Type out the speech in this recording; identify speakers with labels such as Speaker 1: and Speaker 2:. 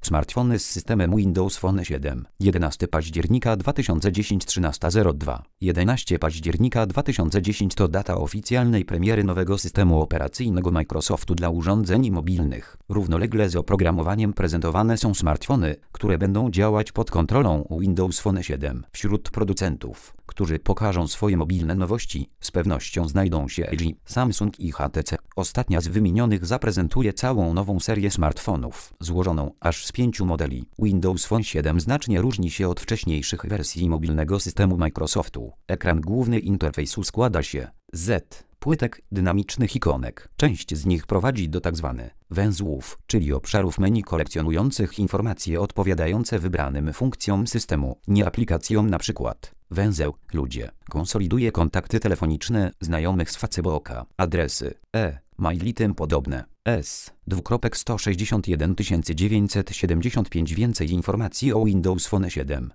Speaker 1: Smartfony z systemem Windows Phone 7. 11 października 2010 13:02. 11 października 2010 to data oficjalnej premiery nowego systemu operacyjnego Microsoftu dla urządzeń mobilnych. Równolegle z oprogramowaniem prezentowane są smartfony, które będą działać pod kontrolą Windows Phone 7. Wśród producentów, którzy pokażą swoje mobilne nowości, z pewnością znajdą się LG, Samsung i HTC. Ostatnia z wymienionych zaprezentuje całą nową serię smartfonów, złożoną aż z 5 modeli. Windows Phone 7 znacznie różni się od wcześniejszych wersji mobilnego systemu Microsoftu. Ekran główny interfejsu składa się z płytek dynamicznych ikonek. Część z nich prowadzi do tzw. węzłów, czyli obszarów menu kolekcjonujących informacje odpowiadające wybranym funkcjom systemu, nie aplikacjom np. Węzeł Ludzie konsoliduje kontakty telefoniczne znajomych z Facebooka, adresy mail i tym podobne. 161 975 Więcej informacji o Windows Phone 7.